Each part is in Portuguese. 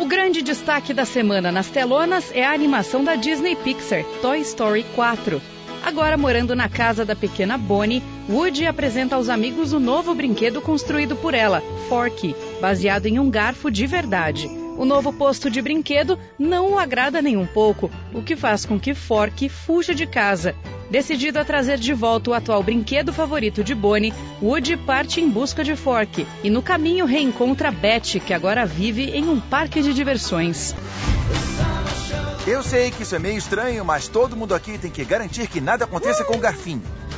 O grande destaque da semana nas telonas é a animação da Disney Pixar, Toy Story 4. Agora morando na casa da pequena Bonnie, Woody apresenta aos amigos o novo brinquedo construído por ela, Forky, baseado em um garfo de verdade. O novo posto de brinquedo não o agrada nem um pouco, o que faz com que Forky fuja de casa. Decidido a trazer de volta o atual brinquedo favorito de Bonnie, Woody parte em busca de Forky e no caminho reencontra Betty, que agora vive em um parque de diversões. Eu sei que isso é meio estranho, mas todo mundo aqui tem que garantir que nada aconteça com o garfinho.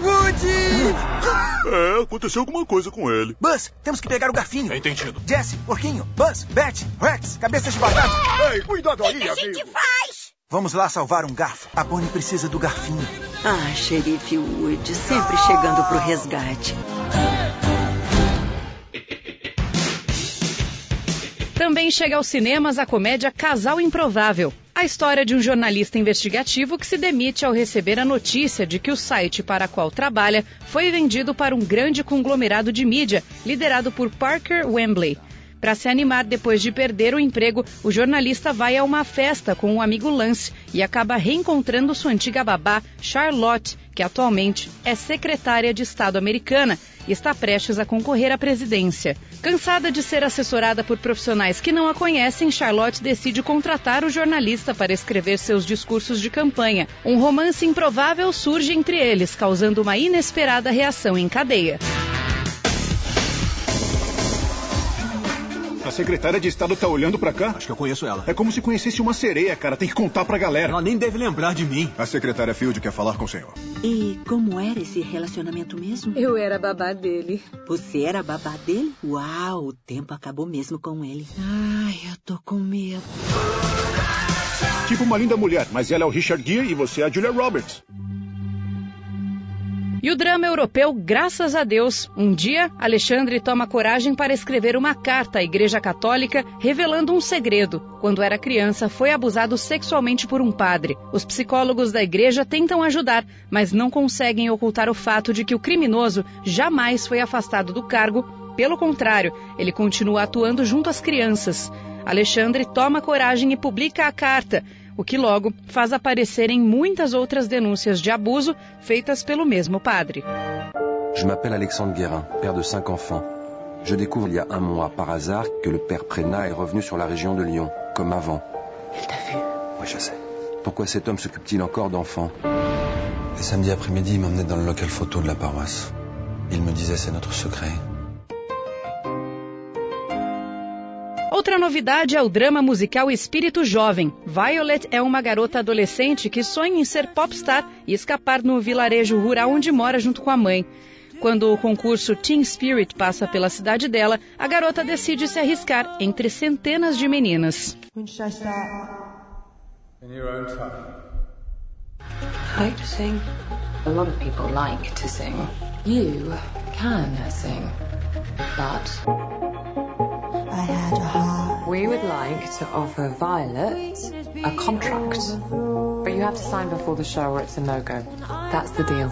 Woody! Aconteceu alguma coisa com ele. Buzz, temos que pegar o garfinho. Entendido. Jesse, porquinho, Buzz, Betty, Rex, cabeças de batata. Ei, cuidado aí, amigo. O que a gente faz? Vamos lá salvar um garfo. A Bonnie precisa do garfinho. Xerife Woody, sempre chegando pro resgate. Também chega aos cinemas a comédia Casal Improvável. A história de um jornalista investigativo que se demite ao receber a notícia de que o site para qual trabalha foi vendido para um grande conglomerado de mídia, liderado por Parker Wembley. Para se animar depois de perder o emprego, o jornalista vai a uma festa com o amigo Lance e acaba reencontrando sua antiga babá, Charlotte, que atualmente é secretária de Estado americana e está prestes a concorrer à presidência. Cansada de ser assessorada por profissionais que não a conhecem, Charlotte decide contratar o jornalista para escrever seus discursos de campanha. Um romance improvável surge entre eles, causando uma inesperada reação em cadeia. A secretária de Estado tá olhando pra cá? Acho que eu conheço ela. É como se conhecesse uma sereia, cara. Tem que contar pra galera. Ela nem deve lembrar de mim. A secretária Field quer falar com o senhor. E como era esse relacionamento mesmo? Eu era babá dele. Você era babá dele? Uau, o tempo acabou mesmo com ele. Ai, eu tô com medo. Tipo uma linda mulher, mas ela é o Richard Gere e você é a Julia Roberts. E o drama europeu, graças a Deus. Um dia, Alexandre toma coragem para escrever uma carta à Igreja Católica revelando um segredo. Quando era criança, foi abusado sexualmente por um padre. Os psicólogos da igreja tentam ajudar, mas não conseguem ocultar o fato de que o criminoso jamais foi afastado do cargo. Pelo contrário, ele continua atuando junto às crianças. Alexandre toma coragem e publica a carta, o que logo faz aparecerem muitas outras denúncias de abuso feitas pelo mesmo padre. Je m'appelle Alexandre Guérin, père de 5 enfants. Je découvre il y a un mois, par hasard, que le père Prénat est revenu sur la région de Lyon, comme avant. Il t'a vu? Oui, je sais. Pourquoi cet homme s'occupe-t-il encore d'enfants? Et samedi après-midi, il m'emmenait dans le local photo de la paroisse. Il me disait c'est notre secret. Outra novidade é o drama musical Espírito Jovem. Violet é uma garota adolescente que sonha em ser popstar e escapar no vilarejo rural onde mora junto com a mãe. Quando o concurso Teen Spirit passa pela cidade dela, a garota decide se arriscar entre centenas de meninas. Like to sing. A lot of people like to sing. You can sing. But we would like to offer Violet a contract. But you have to sign before the show or it's a no-go. That's the deal.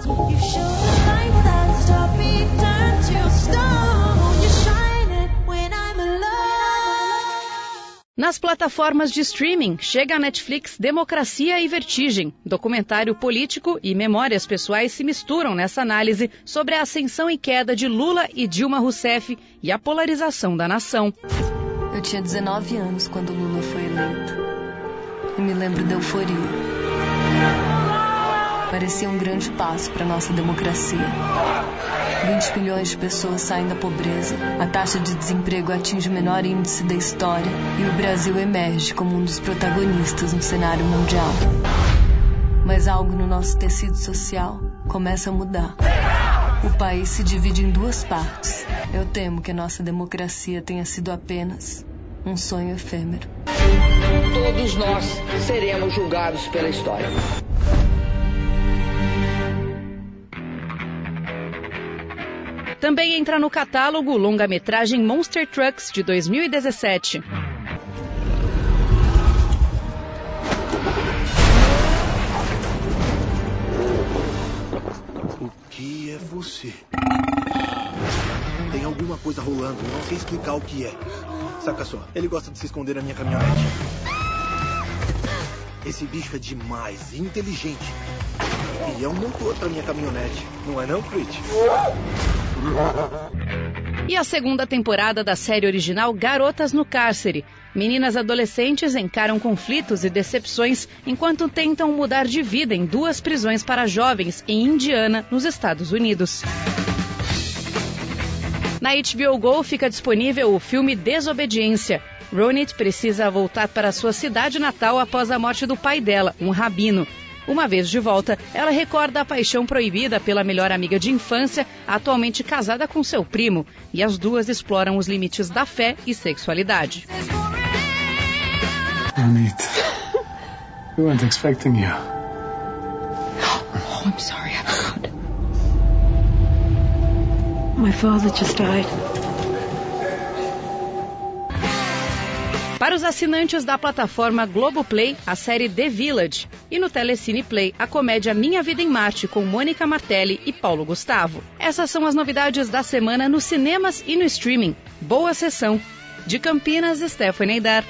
Nas plataformas de streaming, chega a Netflix Democracia e Vertigem. Documentário político e memórias pessoais se misturam nessa análise sobre a ascensão e queda de Lula e Dilma Rousseff e a polarização da nação. Eu tinha 19 anos quando Lula foi eleito. E me lembro da euforia. Parecia um grande passo para a nossa democracia. 20 milhões de pessoas saem da pobreza, a taxa de desemprego atinge o menor índice da história e o Brasil emerge como um dos protagonistas no cenário mundial. Mas algo no nosso tecido social começa a mudar. O país se divide em duas partes. Eu temo que a nossa democracia tenha sido apenas um sonho efêmero. Todos nós seremos julgados pela história. Também entra no catálogo o longa-metragem Monster Trucks, de 2017. O que é você? Tem alguma coisa rolando, eu não sei explicar o que é. Saca só, ele gosta de se esconder na minha caminhonete. Esse bicho é demais e inteligente. E é um motor pra minha caminhonete, não é não, Creed? E a segunda temporada da série original Garotas no Cárcere. Meninas adolescentes encaram conflitos e decepções enquanto tentam mudar de vida em 2 prisões para jovens em Indiana, nos Estados Unidos. Na HBO Go fica disponível o filme Desobediência. Ronit precisa voltar para sua cidade natal após a morte do pai dela, um rabino. Uma vez de volta, ela recorda a paixão proibida pela melhor amiga de infância, atualmente casada com seu primo, e as duas exploram os limites da fé e sexualidade. Ronit, we weren't expecting you. Oh, I'm sorry, I forgot. My father just died. Para os assinantes da plataforma Globoplay, a série The Village. E no Telecine Play, a comédia Minha Vida em Marte, com Mônica Martelli e Paulo Gustavo. Essas são as novidades da semana nos cinemas e no streaming. Boa sessão! De Campinas, Stephanie Dar.